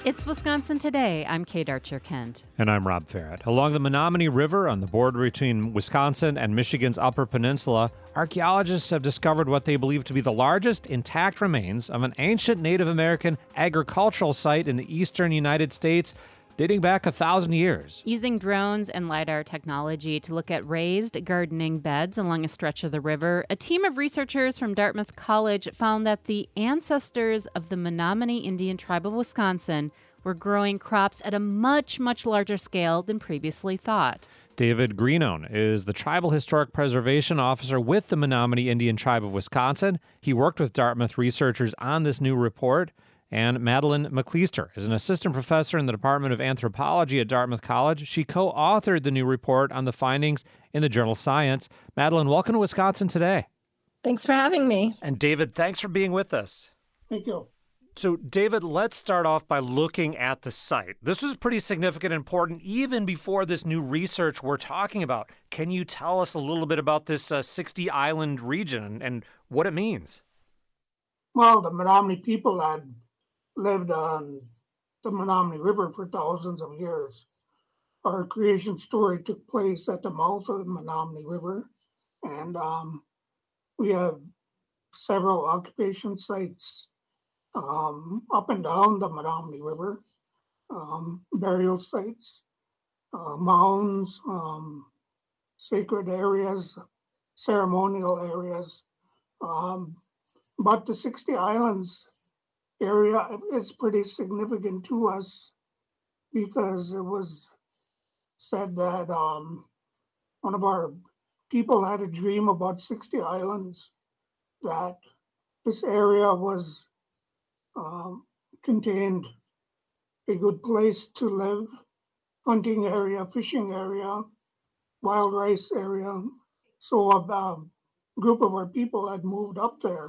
It's Wisconsin Today. I'm Kate Archer-Kent. And I'm Rob Farrett. Along the Menominee River on the border between Wisconsin and Michigan's Upper Peninsula, archaeologists have discovered what they believe to be the largest intact remains of an ancient Native American agricultural site in the eastern United States dating back 1,000 years. Using drones and LiDAR technology to look at raised gardening beds along a stretch of the river, a team of researchers from Dartmouth College found that the ancestors of the Menominee Indian tribe of Wisconsin were growing crops at a much, much larger scale than previously thought. David Greenone is the Tribal Historic Preservation Officer with the Menominee Indian Tribe of Wisconsin. He worked with Dartmouth researchers on this new report. And Madeline McLeister is an assistant professor in the Department of Anthropology at Dartmouth College. She co-authored the new report on the findings in the journal Science. Madeline, welcome to Wisconsin Today. Thanks for having me. And David, thanks for being with us. Thank you. So, David, let's start off by looking at the site. This was pretty significant and important even before this new research we're talking about. Can you tell us a little bit about this 60-island region and what it means? Well, the Menominee people had lived on the Menominee River for thousands of years. Our creation story took place at the mouth of the Menominee River, and we have several occupation sites up and down the Menominee River, burial sites, mounds, sacred areas, ceremonial areas. But the 60 Islands area is pretty significant to us because it was said that one of our people had a dream about 60 islands, that this area was contained a good place to live, hunting area, fishing area, wild rice area. So a group of our people had moved up there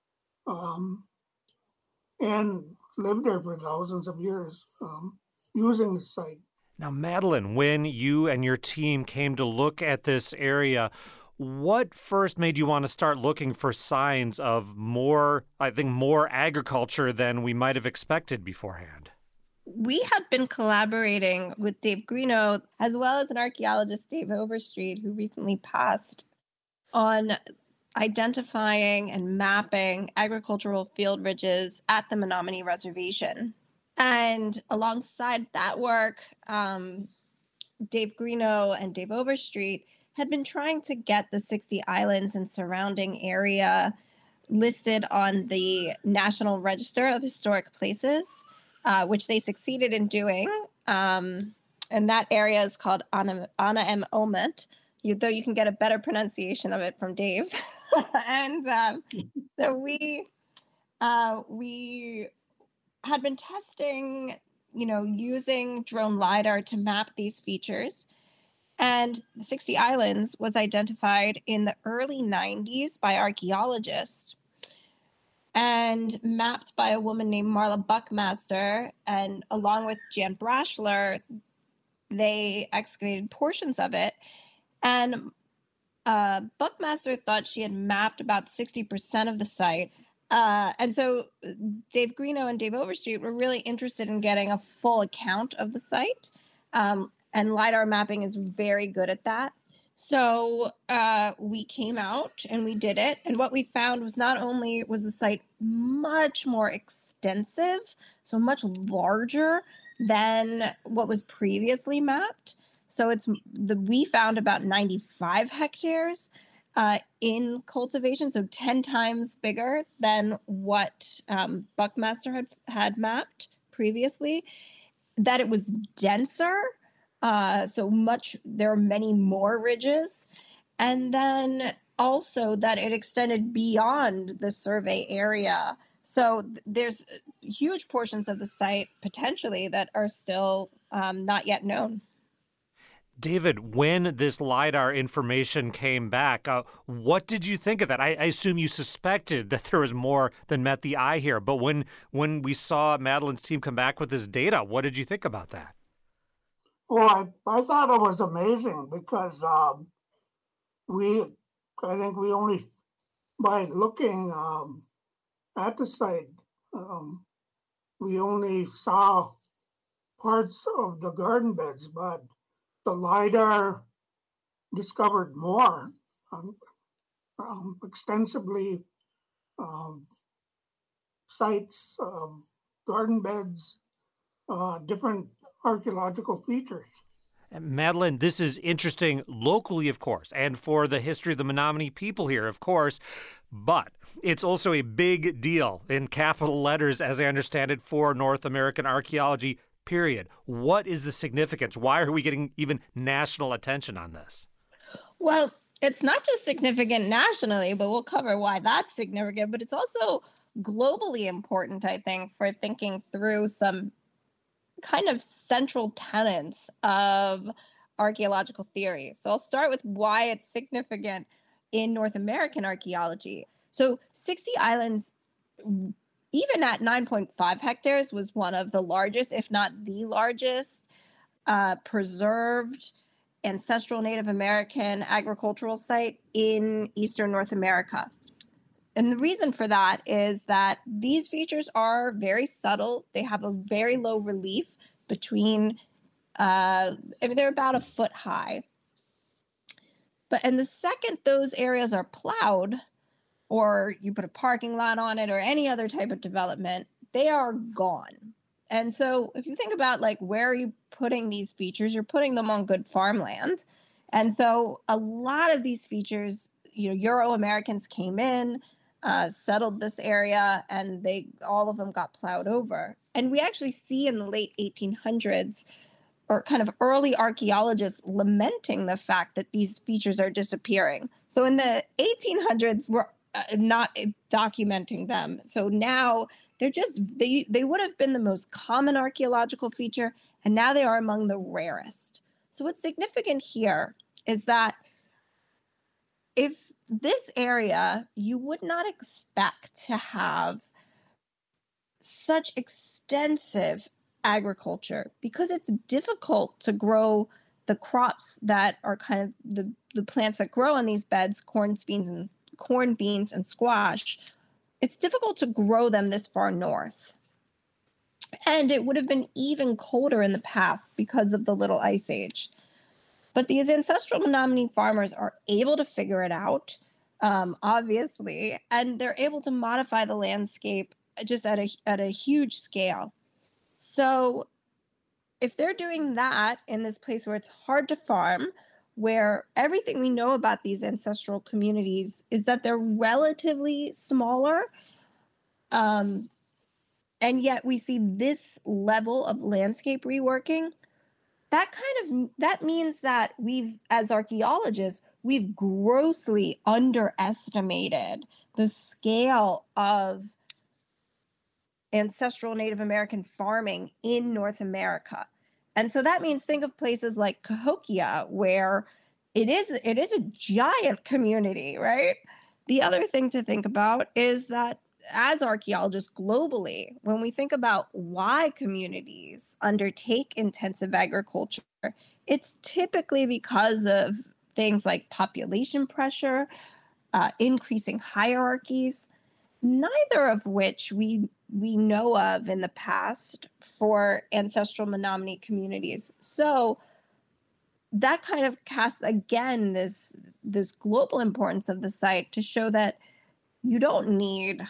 and lived there for thousands of years using the site. Now, Madeline, when you and your team came to look at this area, what first made you want to start looking for signs of more agriculture than we might have expected beforehand? We had been collaborating with Dave Greenone, as well as an archaeologist, Dave Overstreet, who recently passed, on identifying and mapping agricultural field ridges at the Menominee Reservation. And alongside that work, Dave Greenone and Dave Overstreet had been trying to get the 60 islands and surrounding area listed on the National Register of Historic Places, which they succeeded in doing. And that area is called Ana-em-Omet, though you can get a better pronunciation of it from Dave. And so we had been testing, using drone LiDAR to map these features. And 60 Islands was identified in the early 90s by archaeologists and mapped by a woman named Marla Buckmaster. And along with Jan Brashler, they excavated portions of it. And Buckmaster thought she had mapped about 60% of the site. And so Dave Greenone and Dave Overstreet were really interested in getting a full account of the site. And LiDAR mapping is very good at that. So we came out and we did it. And what we found was not only was the site much more extensive, so much larger than what was previously mapped. So we found about 95 hectares in cultivation, so 10 times bigger than what Buckmaster had mapped previously. That it was denser, there are many more ridges. And then also that it extended beyond the survey area. So there's huge portions of the site potentially that are still not yet known. David, when this LiDAR information came back, what did you think of that? I assume you suspected that there was more than met the eye here, but when we saw Madeline's team come back with this data, what did you think about that? Well, I thought it was amazing because I think we only, by looking at the site, we only saw parts of the garden beds, but the LIDAR discovered more extensively sites, garden beds, different archaeological features. Madeline, this is interesting locally, of course, and for the history of the Menominee people here, of course, but it's also a big deal in capital letters, as I understand it, for North American archaeology, period. What is the significance? Why are we getting even national attention on this? Well, it's not just significant nationally, but we'll cover why that's significant, but it's also globally important, I think, for thinking through some kind of central tenets of archaeological theory. So I'll start with why it's significant in North American archaeology. So 60 Islands, even at 9.5 hectares, was one of the largest, if not the largest, preserved ancestral Native American agricultural site in Eastern North America. And the reason for that is that these features are very subtle. They have a very low relief between, they're about a foot high. And the second those areas are plowed, or you put a parking lot on it, or any other type of development, they are gone. And so if you think about like, where are you putting these features? You're putting them on good farmland. And so a lot of these features, Euro-Americans came in, settled this area, and all of them got plowed over. And we actually see in the late 1800s, or kind of early archaeologists lamenting the fact that these features are disappearing. So in the 1800s, we're not documenting them. So now they would have been the most common archaeological feature, and now they are among the rarest. So what's significant here is that if this area, you would not expect to have such extensive agriculture because it's difficult to grow the crops that are kind of the plants that grow on these beds, corn, beans, and squash. It's difficult to grow them this far north. And it would have been even colder in the past because of the Little Ice Age. But these ancestral Menominee farmers are able to figure it out, obviously, and they're able to modify the landscape just at a huge scale. So if they're doing that in this place where it's hard to farm, where everything we know about these ancestral communities is that they're relatively smaller, and yet we see this level of landscape reworking, that means that as archaeologists, we've grossly underestimated the scale of ancestral Native American farming in North America. And so that means think of places like Cahokia, where it is a giant community, right? The other thing to think about is that as archaeologists globally, when we think about why communities undertake intensive agriculture, it's typically because of things like population pressure, increasing hierarchies, neither of which we know of in the past for ancestral Menominee communities. So that kind of casts, again, this global importance of the site to show that you don't need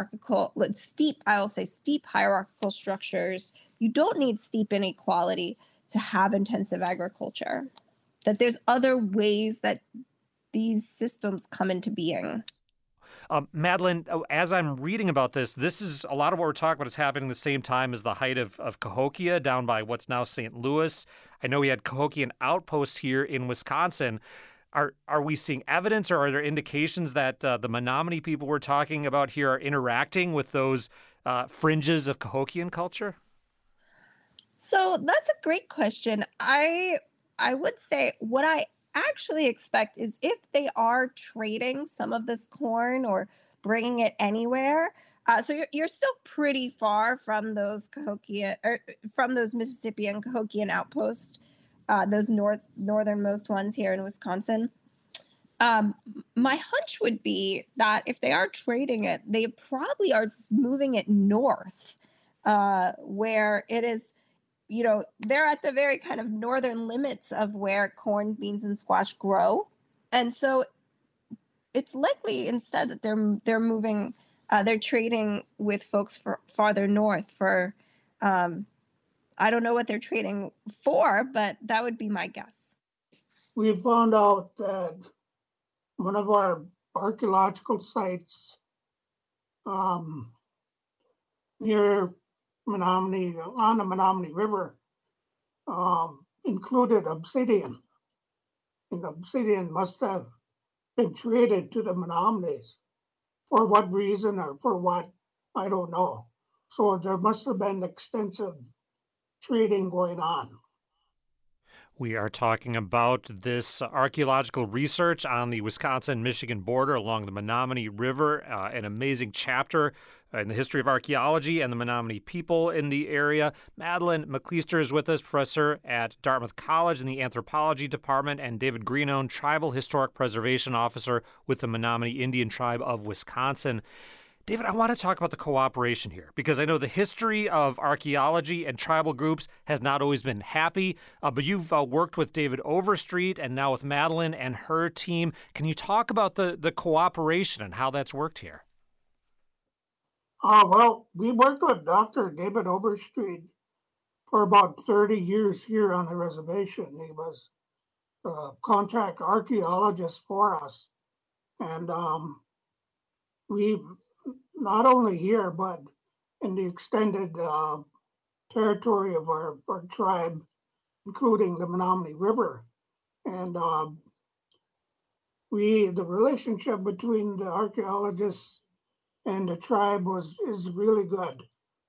steep hierarchical structures. You don't need steep inequality to have intensive agriculture. That there's other ways that these systems come into being. Madeline, as I'm reading about this is a lot of what we're talking about is happening the same time as the height of Cahokia down by what's now St. Louis. I know we had Cahokian outposts here in Wisconsin. Are we seeing evidence, or are there indications that the Menominee people we're talking about here are interacting with those fringes of Cahokian culture? So that's a great question. I would say what I actually expect is if they are trading some of this corn or bringing it anywhere, so you're still pretty far from those Cahokia, or from those Mississippi and Cahokian outposts, those northernmost ones here in Wisconsin. My hunch would be that if they are trading it, they probably are moving it north, where it is they're at the very kind of northern limits of where corn, beans, and squash grow. And so it's likely instead that they're moving, they're trading with folks farther north for, I don't know what they're trading for, but that would be my guess. We found out that one of our archaeological sites near Menominee, on the Menominee River, included obsidian. And obsidian must have been traded to the Menominees. For what reason or for what, I don't know. So there must have been extensive trading going on. We are talking about this archaeological research on the Wisconsin-Michigan border along the Menominee River, an amazing chapter in the history of archaeology and the Menominee people in the area. Madeline McLeister is with us, professor at Dartmouth College in the anthropology department, and David Greenone, tribal historic preservation officer with the Menominee Indian Tribe of Wisconsin. David, I want to talk about the cooperation here because I know the history of archaeology and tribal groups has not always been happy, but you've worked with David Overstreet and now with Madeline and her team. Can you talk about the cooperation and how that's worked here? Well, we worked with Dr. David Overstreet for about 30 years here on the reservation. He was a contract archaeologist for us. And we, not only here, but in the extended territory of our tribe, including the Menominee River. And the relationship between the archaeologists and the tribe is really good.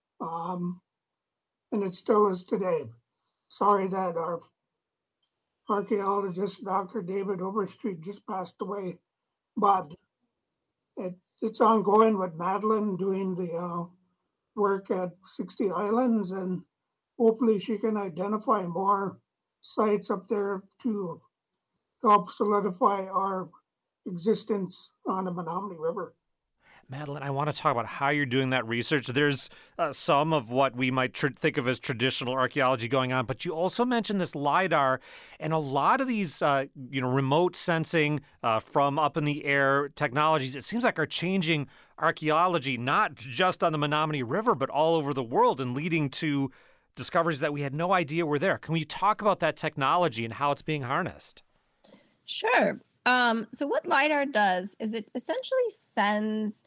And it still is today. Sorry that our archaeologist, Dr. David Overstreet, just passed away, but it's ongoing with Madeline doing the work at 60 Islands, and hopefully she can identify more sites up there to help solidify our existence on the Menominee River. Madeline, I want to talk about how you're doing that research. There's some of what we might think of as traditional archaeology going on, but you also mentioned this LIDAR, and a lot of these, remote sensing from up in the air technologies, it seems like are changing archaeology, not just on the Menominee River, but all over the world and leading to discoveries that we had no idea were there. Can we talk about that technology and how it's being harnessed? Sure. So what LIDAR does is it essentially sends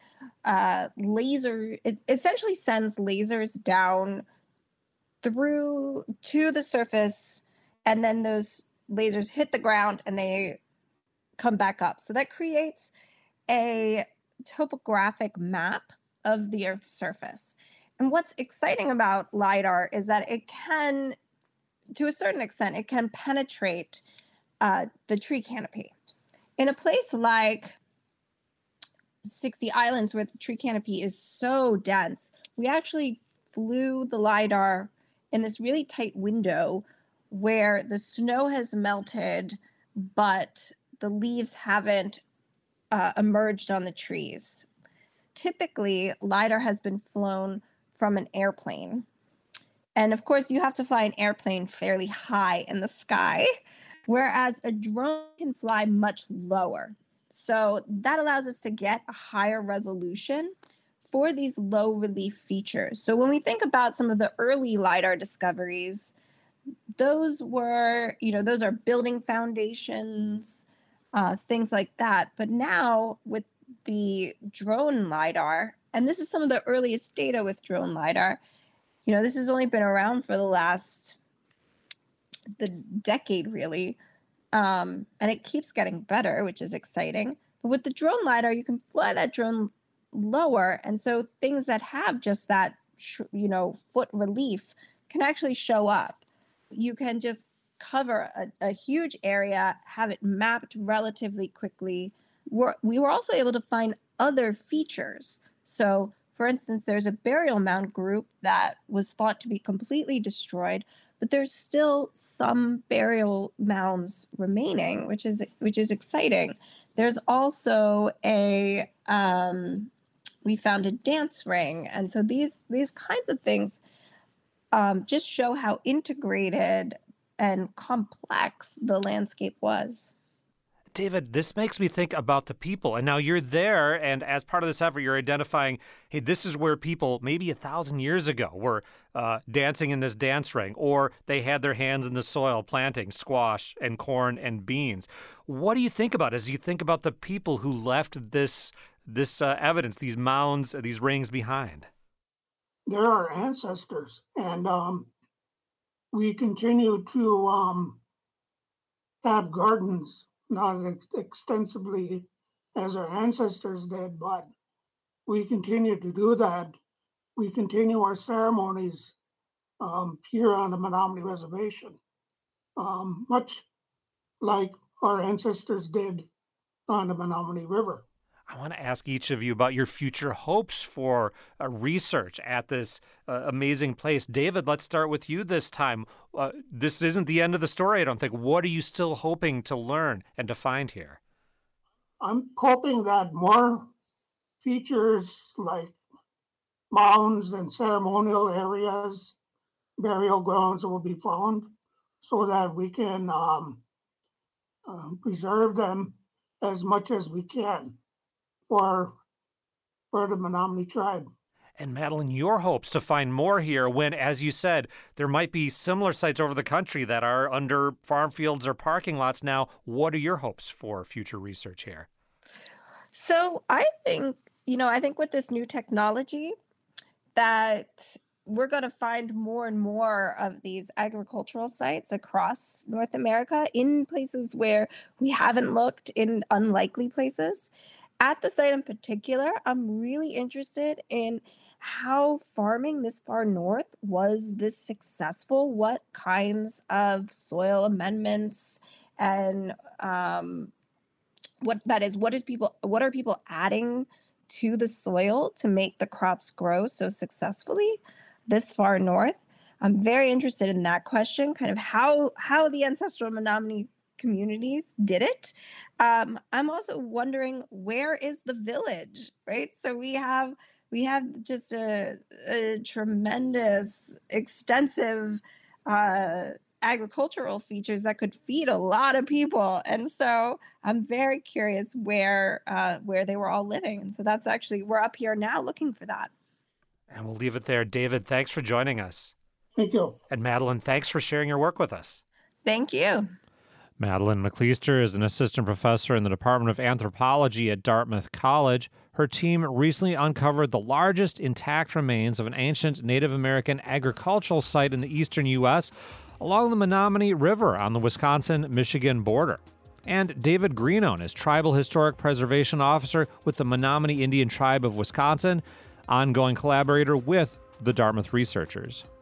lasers down through to the surface, and then those lasers hit the ground and they come back up. So that creates a topographic map of the Earth's surface. And what's exciting about LIDAR is that it can, to a certain extent, it can penetrate the tree canopy. In a place like 60 Islands, where the tree canopy is so dense, we actually flew the LIDAR in this really tight window where the snow has melted, but the leaves haven't emerged on the trees. Typically, LIDAR has been flown from an airplane. And of course, you have to fly an airplane fairly high in the sky, whereas a drone can fly much lower. So that allows us to get a higher resolution for these low relief features. So when we think about some of the early LIDAR discoveries, those are building foundations, things like that. But now with the drone LIDAR, and this is some of the earliest data with drone LIDAR, this has only been around for the decade really, and it keeps getting better, which is exciting. But with the drone LIDAR, you can fly that drone lower, and so things that have just that foot relief can actually show up. You can just cover a huge area, have it mapped relatively quickly. We were also able to find other features. So for instance, there's a burial mound group that was thought to be completely destroyed, but there's still some burial mounds remaining, which is exciting. There's also we found a dance ring. And so these kinds of things just show how integrated and complex the landscape was. David, this makes me think about the people. And now you're there, and as part of this effort, you're identifying, hey, this is where people maybe 1,000 years ago were dancing in this dance ring, or they had their hands in the soil planting squash and corn and beans. What do you think about as you think about the people who left this evidence, these mounds, these rings behind? They're our ancestors, and we continue to have gardens, not extensively as our ancestors did, but we continue to do that. We continue our ceremonies here on the Menominee Reservation, much like our ancestors did on the Menominee River. I want to ask each of you about your future hopes for research at this amazing place. David, let's start with you this time. This isn't the end of the story, I don't think. What are you still hoping to learn and to find here? I'm hoping that more features like mounds and ceremonial areas, burial grounds will be found so that we can preserve them as much as we can for the Menominee tribe. And Madeline, your hopes to find more here when, as you said, there might be similar sites over the country that are under farm fields or parking lots now. What are your hopes for future research here? So I think with this new technology that we're going to find more and more of these agricultural sites across North America in places where we haven't looked, in unlikely places. At the site in particular, I'm really interested in how farming this far north was this successful, what kinds of soil amendments and what are people adding to the soil to make the crops grow so successfully this far north. I'm very interested in that question, kind of how the ancestral Menominee communities did it. I'm also wondering, where is the village, right? So we have just a tremendous, extensive agricultural features that could feed a lot of people, and so I'm very curious where they were all living. And so that's actually, we're up here now looking for that. And we'll leave it there. David, thanks for joining us. Thank you. And Madeline, thanks for sharing your work with us. Thank you. Madeline McLeister is an assistant professor in the Department of Anthropology at Dartmouth College. Her team recently uncovered the largest intact remains of an ancient Native American agricultural site in the eastern U.S. along the Menominee River on the Wisconsin-Michigan border. And David Greenone is Tribal Historic Preservation Officer with the Menominee Indian Tribe of Wisconsin, ongoing collaborator with the Dartmouth researchers.